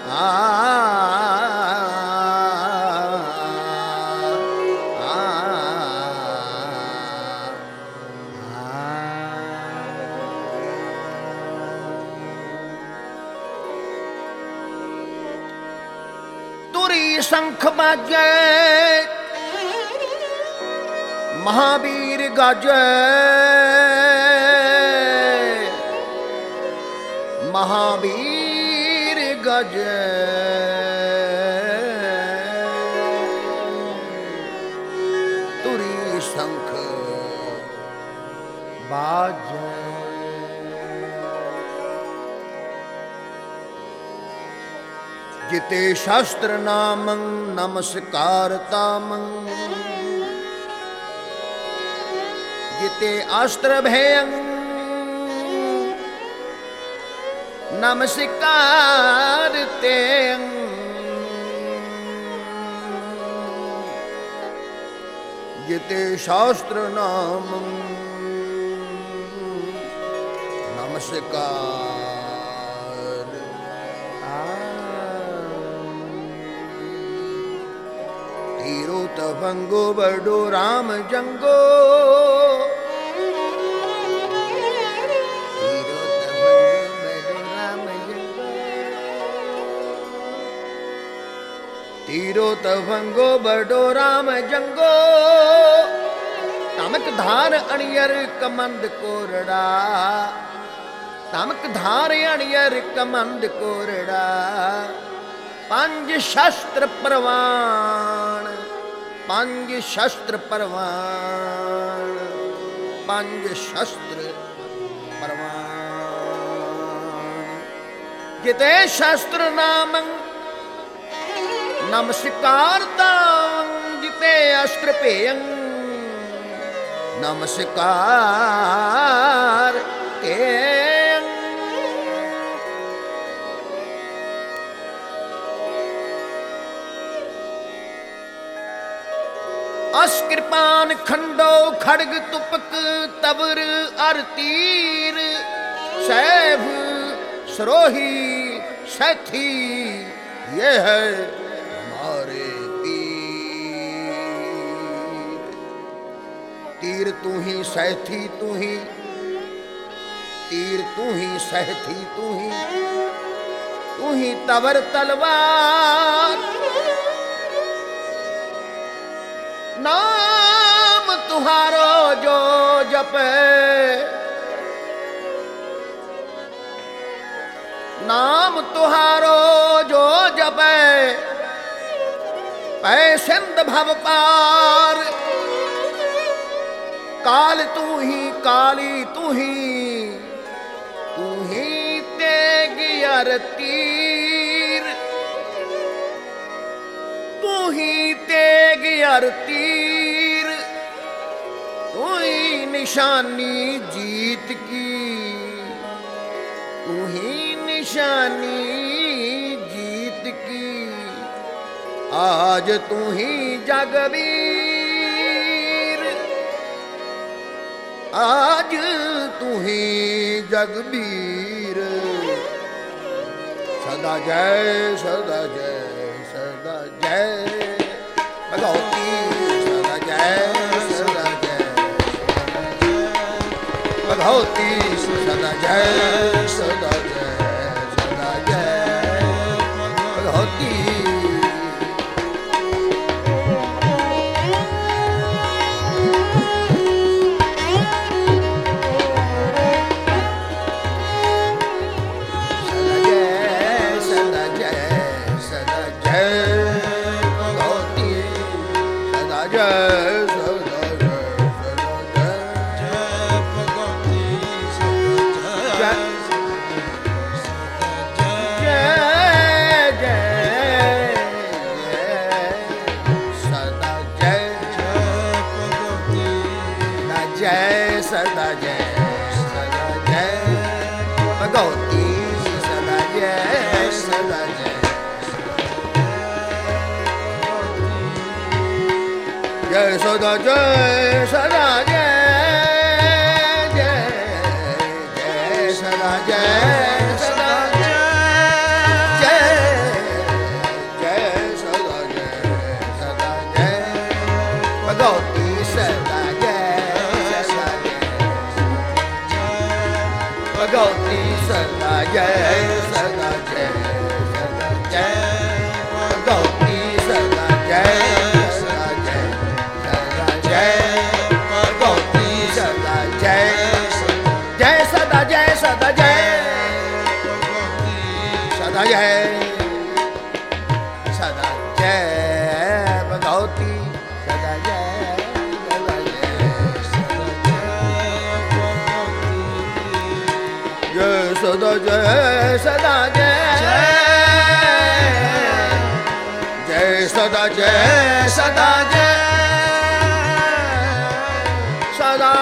तुरी शंख बाजे महावीर गाजे महावीर गाजे तुरी शंख बाजे जिते शास्त्र नामं नमस्कार तामं जिते अस्त्र भयं नमस्कार तें जिते शास्त्र नामं नमस्कार तीरो तवंगो बड़ो राम जंगो तीरो तवंगो बड़ो राम जंगो तमक धार अणियर कमंद कोरड़ा तमक धार अणियर कमंद कोरड़ा पंज शस्त्र परवान पंज शस्त्र परवान पंज शस्त्र परवान जिते शस्त्र नामं नमस्कार तां जिते अस्त्र पेयं नमस्कार तें अस्कृपान खंडो खड़ग तुपक तवर अर तीर सैभ सरोही सैथी ये है हमारे तीर तीर तू ही सैथी तू ही तीर तू ही सहथी तू ही तवर तलवार नाम तुम्हारो जो जपे नाम तुम्हारो जो जपे पै सिंध भव पार काल तू ही काली तू ही तेग अर तीर तू ही तेग अर तीर तू ही निशानी जीत की तू ही निशानी जीत की आज तू ही जगबीर आज तू ही जगबीर सदा जय सदा जय सदा जय भगवती सदा जय सदा जय भगवती सदा जय सदा जय सदा जय भगवती सदा जय भगवती सदा जय सदा जय जय सदा जय सदा जय जय जय सदा जय सदा जय सदा जय भगवती सदा जय सदा जय सदा जय जय सदा जय सदा जय सदा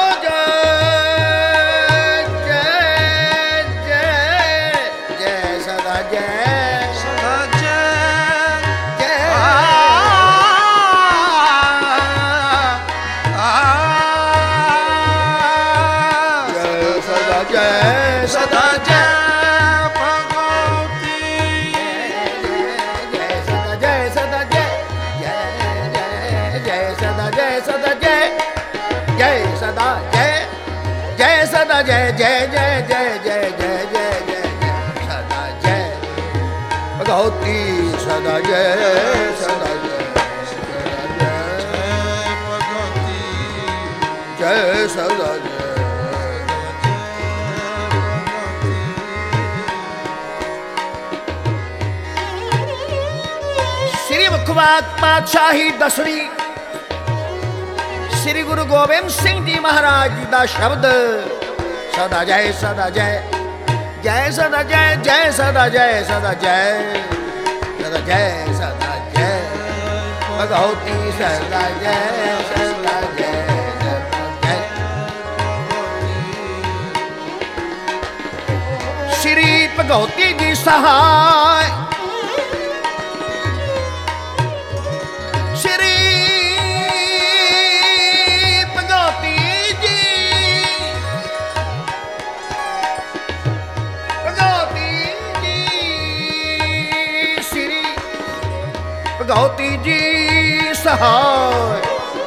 सदा जय जय जय जय जय जय जय जय सदा जय भगवती सदा जय सदा जय भगवती जय सदा जय श्री मुखवाक पातशाही दसवीं श्री गुरु गोबिंद सिंह जी महाराज जी का शब्द सदा जय सदा जय जय सदा जय जय सदा जय सदा जय सदा जय सदा जय भगवती सदा जय सदा जय सदा जय श्री भगवती जी सहाय भगवती जी सहाय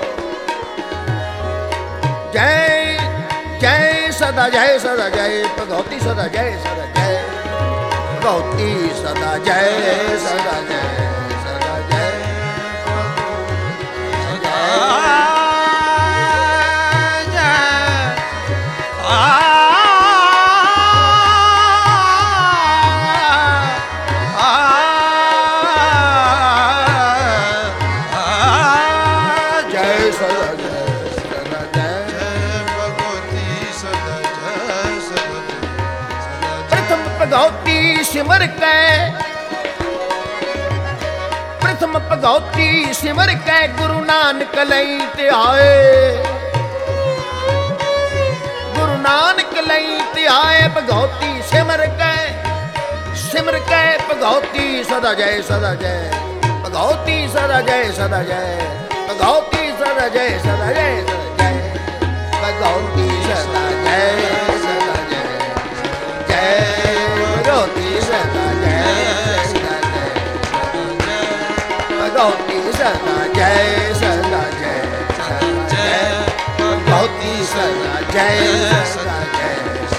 जय जय सदा जय सदा जय भगवती सदा जय सदा जय भगवती सदा जय सदा जय सदा जय भगवती सिमर के प्रथम भगवती सिमर के गुरु नानक लई ते आए गुरु नानक लई ते आए भगवती सिमर के भगवती सदा जय सदा जय भगवती सदा जय सदा जय भगवती सदा जय सदा जय सदा जय भगवती सदा जय सदा जय जय भगवती सदा जय सदा जय भगवती सदा जय सदा जय भगवती सदा जय सदा जय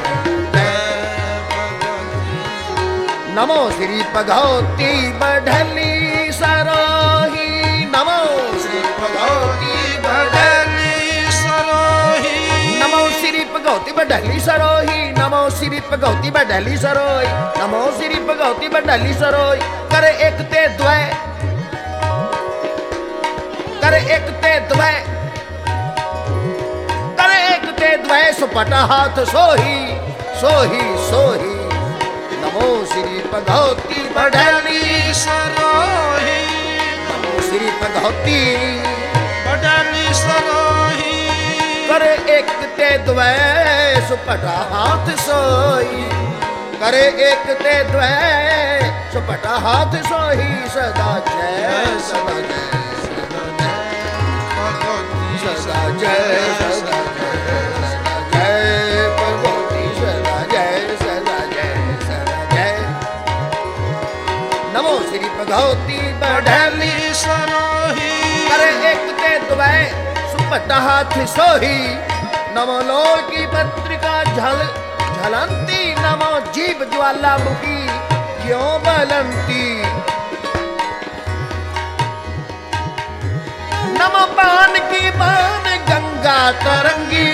नमो श्री भगवती बढ़ली सरोही नमो श्री भगवती बढ़ली सरोही नमो श्री भगवती बढ़ली सरोही नमो श्री भगवती बढ़ली सरोही नमो श्री भगवती बढ़ली सरोही करे एक ते द्वय करे एक ते द्वय करे एक ते द्वय सुपटा हाथ सोही सोही सोही नमो श्री भगवती बढ़ली सरोही नमो श्री भगवती बढ़ली सरोही करे एक ते द्वय सुपटा हाथ सोई करे एक ते द्वय सुपटा हाथ सोही सदा जय सदा जय सदा जय सदा जय भगवती सदा जय सदा जय सदा जय नमो श्री भगवती बढ़ली सरोही करे एक ते द्वय सुपटा हाथ सोही नमो लोक की पत्रिका झलंती नमो जीव ज्वाला मुखी क्यों बलंती नमो पान की पान गंगा तरंगी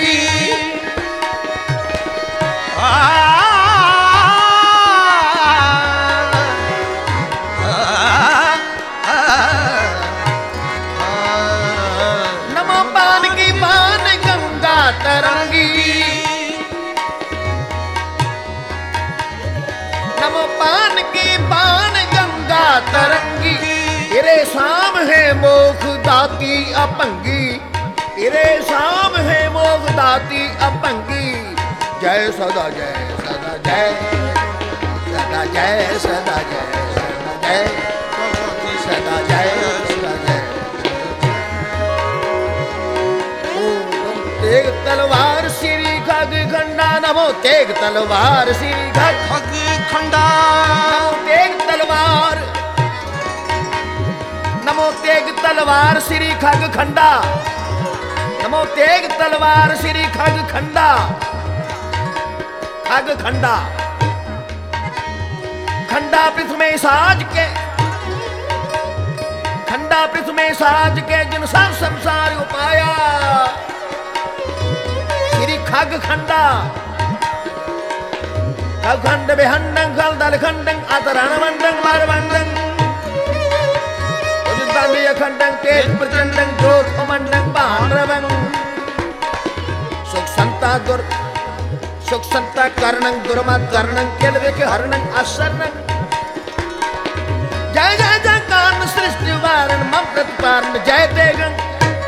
तेरे साम है मोख दाती अपंगी, तेरे साम है मोख दाती अपंगी। जय सदा जय सदा जय सदा जय सदा जय सदा जय सदा जय सदा जय। तेग तलवार श्री खग खंडा नमो तेग तलवार श्री खग खंडा नमो तेग तलवार, नमो तेग तलवार श्री खग खंडा, नमो तेग तलवार श्री खग खंडा, खग खंडा। खंडा पृथ्वी में साज के, खंडा पृथ्वी में साज के जिन सब संसार उपाया। श्री खग खंडा, खग खंड बेहंडं खल दल खंडं अतरण मंडं मार मंडं उदितांबिय खंडं तेज प्रचंडं ज्योत मंडं पांडवं। सुख संता दुर सुख संता कर्णं दुर्मत कर्णं केलवे के हरणं असरणं। जय जय जय कारण सृष्टि वारण मम प्रतिपारण जय तेगं।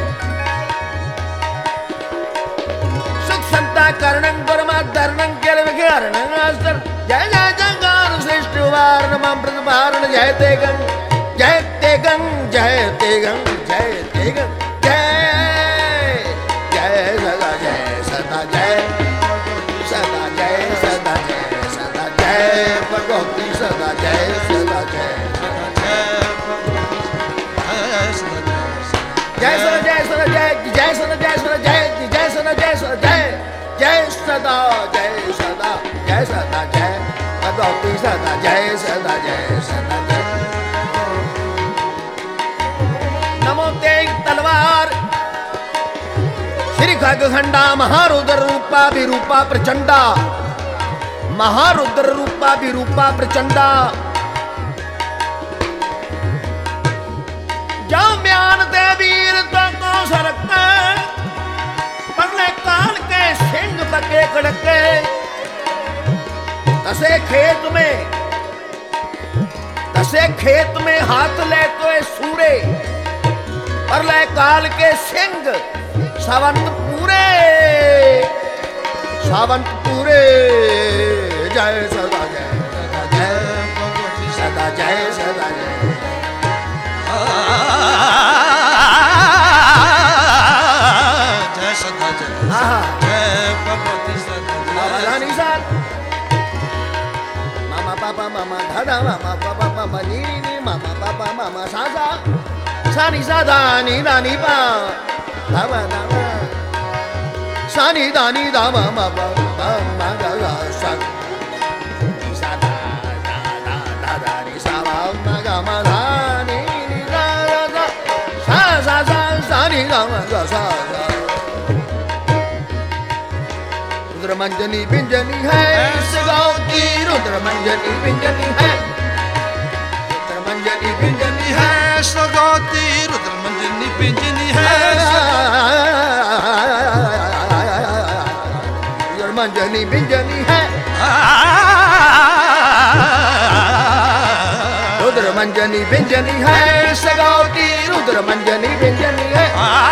कर्णं दुर्मत कर्णं केलवे के हरणं असरणं। जय जय जय कारण सृष्टि वारण मम प्रतिपारण जय तेगं जय तेगं जय तेगं जय तेगं जय जय सदा जय सदा जय सदा जय सदा जय सदा जय भगवती सदा जय सदा जय जय सदा जय सदा जय जय सदा जय सदा जय जय सदा जय सदा जय जय सदा जय सदा जय सदा जय भगवती सदा जय सदा जय सदा जय। नमो तेग तलवार श्री खग खंडा महारुद्र रूपा विरूपा प्रचंडा, महारुद्र रूपा विरूपा प्रचंडा। जाओ म्यान दे वीर तो सरकते परले काल के सिंह बके कड़के। तसे खेत में हाथ ले तो सूरे परले काल के सिंह सावंत पूरे सावंत पूरे। जय सदा जय सदा जय सदा जय जय सदा जय भगवती सदा निशान मामा पापा मामा दादा मामा पापा मामा नी नी मामा पापा मामा सासा सानी सादा नी दानी पा दावा दावा सानी दानी दावा मामा मामा दादा सा सादा दादा दादा नी सावा मागा माधा नी नी दादा सा सा सा सानी दावा सा सा। रुद्र मंजनी पिंजनी है सगाती रुद्र मंजनी पिंजनी है, रुद्र मंजनी पिंजनी है सगाती रुद्र मंजनी पिंजनी है। रुद्र मंजनी पिंजनी है, रुद्र मंजनी पिंजनी है सगाती रुद्र मंजनी पिंजनी है।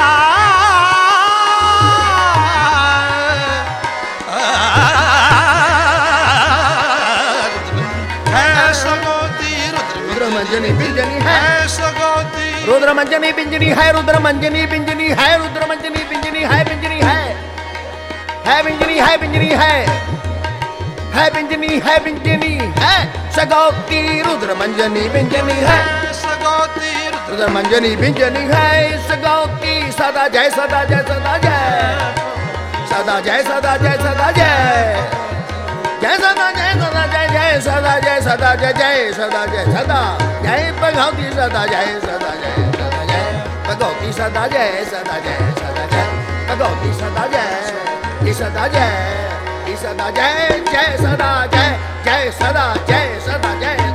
मंजनी पिंजनी है रुद्र मंजनी पिंजनी है, रुद्र मंजनी पिंजनी है, रुद्र मंजनी पिंजनी है पिंजनी है पिंजनी है पिंजनी है पिंजनी है पिंजनी है सगौती रुद्र मंजनी पिंजनी है सगौती रुद्र मंजनी पिंजनी है सगौती। सदा जय सदा जय सदा जय सदा जय सदा जय सदा जय जय सदा जय सदा जय जय सदा जय सदा जय जय सदा जय सदा जय भगवती सदा जय सदा जय सदा जय भगवती सदा जय सदा जय सदा जय भगवती सदा जय सदा जय सदा जय जय सदा जय जय सदा जय सदा जय